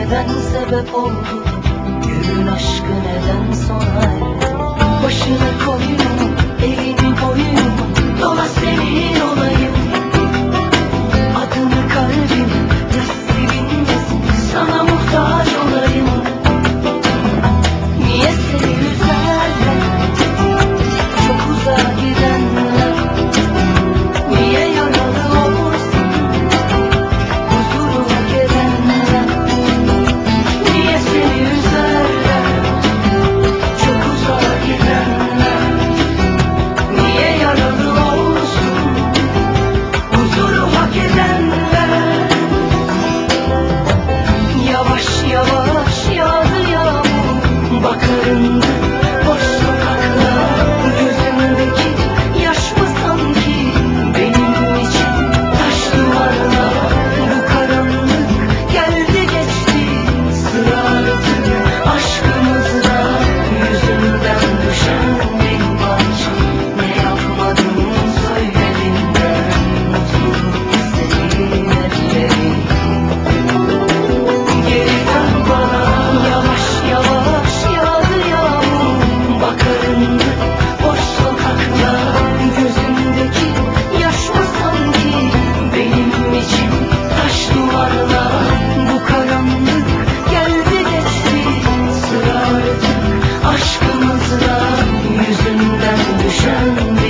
neden sebep oldu? Gönül aşkı neden sona erdi? Başını koyuyorum, elini koyuyorum, dola senin olayım. Adını kalbime yaz, silinmesin, sana muhtaç olayım. Niye seni üzerler, çok uzağa gidenler? Niye yaralı olsun, huzuru hak edenler? Niye seni üzerler, çok uzağa gidenler? Niye yaralı olsun, huzuru hak edenler? Yavaş yavaş yağdı yağmur, bakarındı boş sokaklar. Gözümdeki yaş mı sanki benim için taş duvarlar? Bu karanlık geldi geçti, sıra artık aşkımızda. Yüzünden düşen bin parça, ne yapmadım söylediğinden. Mutluluk senin ellerin. Geri dön bana, yavaş yavaş yağdı yağmur, bakarındı boş sokaklar. Gözümdeki yaş mı sanki benim için taş duvarlar? Bu karanlık geldi geçti, sıra artık aşkımızda. Yüzünden düşen